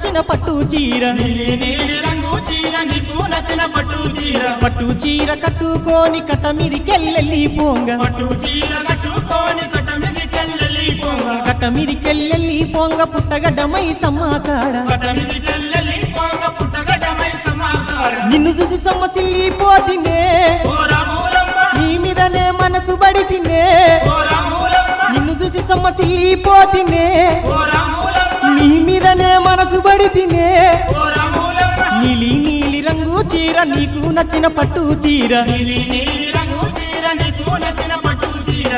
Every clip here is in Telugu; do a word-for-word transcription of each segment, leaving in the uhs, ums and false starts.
నచ్చిన పట్టు చీర నీలి నీలి రంగు చీర నీకు నచ్చిన పట్టు చీర పట్టు చీర కట్టుకొని కట్ట మీదికెళ్ళెళ్ళి పోంగ పట్టు చీర కట్టుకొని కట్ట మీదికెళ్ళి పోంగ కట్ట మీదికెళ్ళెళ్ళి పోంగ పుట్టగడ్డమై సమ్మాకాడ కట్ట మీదికెళ్ళి పోంగ పుట్టగడ్డమై సమాకార నిన్ను చూసి సొమ్మసిల్లిపోతినే ఓ రాములమ్మ నీ మీదనే మనసు పడితినే ఓ రాములమ్మ నిన్ను చూసి సొమ్మసిల్లిపోతినే ఓ రాములమ్మ నీ మీదనే మనసు పడితినే ఓ రాములమ్మ నీలి నీలి రంగు చీర నీకు నచ్చిన పట్టు చీర నీలి నీలి రంగు చీర నీకు నచ్చిన పట్టు చీర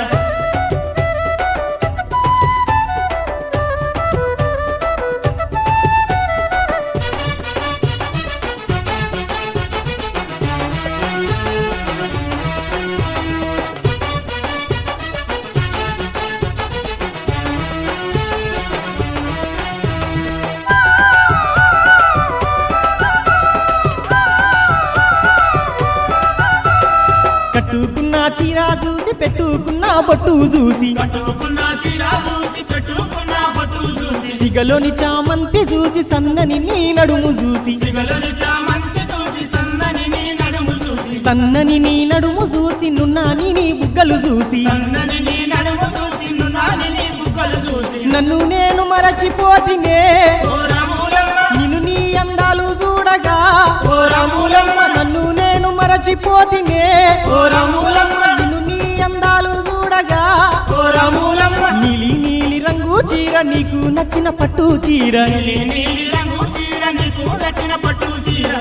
కట్టుకున్న చీర చూసి పెట్టుకున్న బొట్టు చూసి కట్టుకున్న చీర చూసి పెట్టుకున్న పట్టు చూసి సిగలోని చామంతి చూసి సన్నని నీ నడుము చూసి సిగలని చామంతి చూసి సన్నని నీ నడుము చూసి సన్నని నీ నడుము చూసి నున్నాని నీ బుగ్గలు చూసి సన్నని నీ నడుము చూసి నున్నాని నీ బుగ్గలు చూసి నన్ను నేను మరచిపోతినే ఓ రాములమ్మ నిన్ను నీ అందాలు చూడగా ఓ రాములమ్మ నన్ను నేను మరచిపోతినే ఓ రాములమ్మ నిన్ను నీ అందాలు చూడగా ఓ రాములమ్మ నీలి నీలి రంగు చీర నీకు నచ్చిన పట్టు చీర నీలి నీలి రంగు చీర నీకు నచ్చిన పట్టు చీర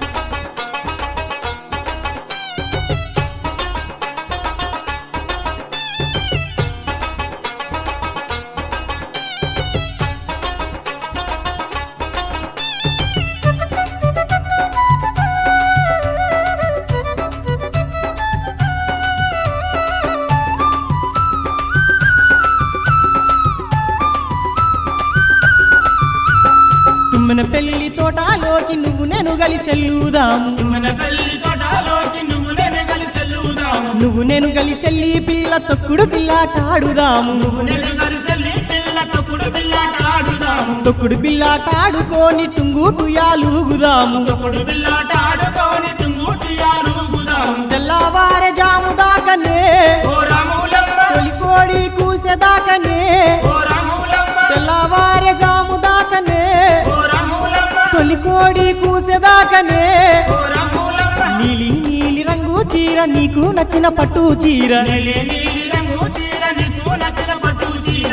తుమ్మెన పెళ్లి తోటలోకి నువ్వు నేను కలిసెల్లుదాము మన పెళ్లి తోటలోకి నువ్వు నేను కలిసి వెళ్దాము నువ్వు నేను కలిసెల్లి పిల్ల తొక్కుడు పిల్లాటాడుదాము నువ్వు నేను కలిసి పిల్ల తొక్కుడు బిల్లాట ఆడుదాము తొక్కుడు పిల్లాటాడుకొని టుంగు టుయాలుగుదాము తొక్కుడు బిల్లాట ఆడుకొని టుంగుటియాలుగుదాము తెల్లవారే జాము దాకనే ఓ రాములమ్మ తొలికోడి కూసెదాకనే ఓ రాములమ్మ తెల్లవారే జాము దాకనే ఓ రాములమ్మ తొలికోడి కూసెదాకనే ఓ రాములమ్మ నీలి నీలి రంగు చీర నీకు నచ్చిన పట్టు చీర నీలి నీలి రంగు చీర నీకు నచ్చిన పట్టు చీర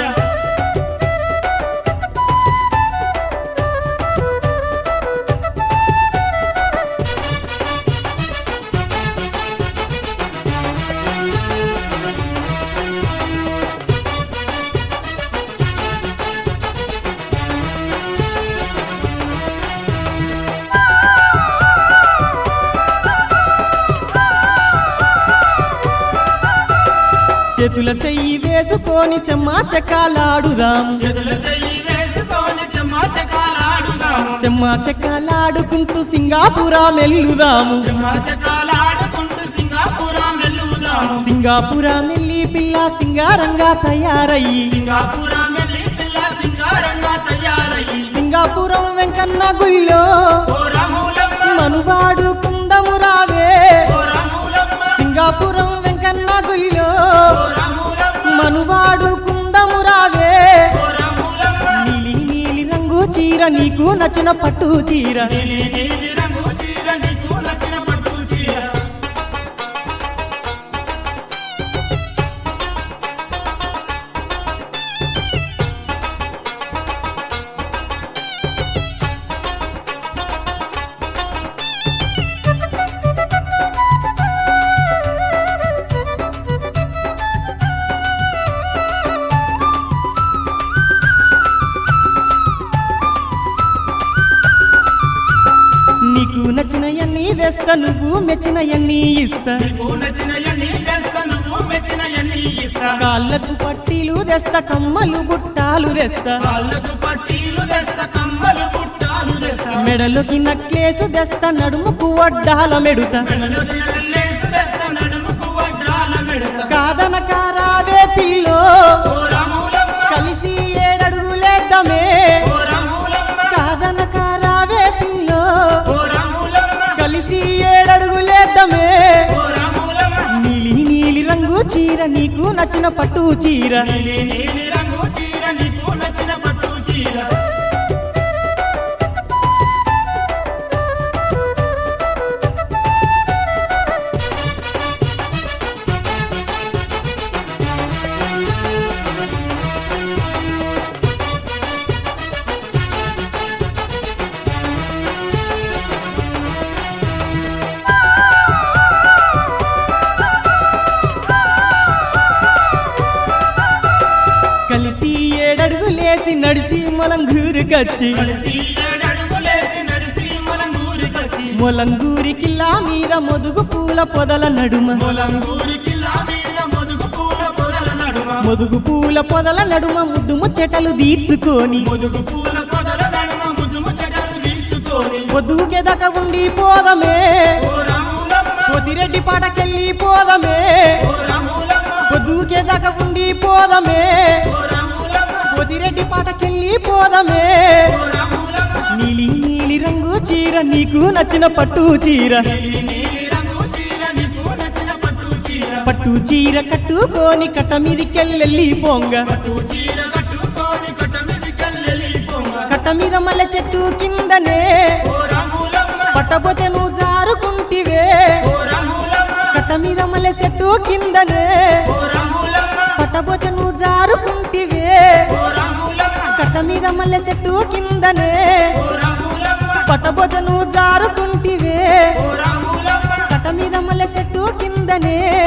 చేతుల చెయ్యి వేసుకొని చెమ్మా చెక్కాలాడుదాము చేతుల చెయ్యి వేసుకొని చెమ్మా చెకాలాడుదాము చెమ్మా చెక్కాలాడుకుంటూ సింగాపురా మెల్లుదాము చెమ్మా చెకాలాడుకుంటూ సింగాపురం వెళ్లుదాము సింగాపురా మెల్లి పిల్ల సింగారంగా తయారయ్యి సింగాపురం వెళ్ళి పిల్ల సింగారంగా తయారయ్యి సింగాపురం వెంకన్న గుళ్ళో ఓ రాములమ్మ మనువాడు కుందము రావే ఓ రాములమ్మ సింగాపురం వెంకన్న గుళ్ళో ఓ రాములమ్మ మనువాడు కుందము రావే ఓ రాములమ్మ నీలి నీలి రంగు చీర నీకు నచ్చిన పట్టు చీర నీలి నీలి రంగు చీర నీకు నచ్చిన పట్టు చీర నీకు నచ్చిన ఎన్ని తెస్తా నువ్వు మెచ్చిన ఎన్ని ఇస్తా నీకు నచ్చిన ఎన్ని తెస్తా నువ్వు మెచ్చిన ఎన్ని ఇస్తా కాళ్ళకు పట్టీలు తెస్తా కమ్మలు గుట్టాలు తెస్తా కాళ్ళకు పట్టీలు తెస్తా కమ్మలు పుట్టాలు తెస్తా మెడలోకి నక్లేసు తెస్తా నడుముకు వడ్డాల మెడుతా మెడలోకి నల్లేసు తెస్తా నడుముకు వడ్డాల మెడతా కాదనక రావే పిల్లో ఓ రాములమ్మ కలిసి ఏడడుగులేద్దామే ఓ రాములమ్మ కాదనక చీర నీకు నచ్చిన పట్టు చీర నీలి నీలి రంగు చీర నీకు నచ్చిన పట్టు చీర కలిసి ఏడడుగులేసి నడిసి మొలంగూరు కచ్చి కలిసి ఏడడుగులేసి నడిసి మొలంగూరికొచ్చి మొలంగూరి కిల్లా మీద మొదుగు పూల పొదల నడుమ మొలంగూరి కిల్లా మీద మొదుగు పూల పొదల నడుమ మొదుగు పూల పొదల నడుమ ముద్దు ముచ్చటలు తీర్చుకొని ముదుగు పూల పొదల నడుమ ముదుము చెడలు తీర్చుకొని పొద్దుకెదక ఉండి పోదమే ఓ రాములమ్మ పొదిరెడ్డి పాటకెళ్ళి పోదమే ఓ రాములమ్మ పొద్దుకెదక ఉండి పోదమే ఓ రాములమ్మ పొదిరెడ్డి పాటకెళ్ళి పోదమే ఓ రాములమ్మ నీలి నీలి రంగు చీర నీకు నచ్చిన పట్టు చీర నీలి నీలి రంగు చీర నీకు నచ్చిన పట్టు చీర పట్టు చీర కట్టుకొని కట్ట మీదికెళ్ళి పొంగ పట్టు చీర కట్టుకొని కట్ట మీదికెళ్ళి పొంగ కట్ట మీద మల్లె చెట్టు కిందనే ఓ రాములమ్మ పట్టబోతే నువ్వు జారుకుంటివే ఓ రాములమ్మ కట్ట మీద మల్లె చెట్టు కిందనే ఓ రాములమ్మ పట్టబోతే నువ్వు జారుకుంటివే ఓ రాములమ్మ కట్ట మీద మల్లె చెట్టు కిందనే ఓ రాములమ్మ పట్టబోతే నువ్వు జారుకుంటివే ఓ రాములమ్మ కట్ట మీద మల్లె చెట్టు కిందనే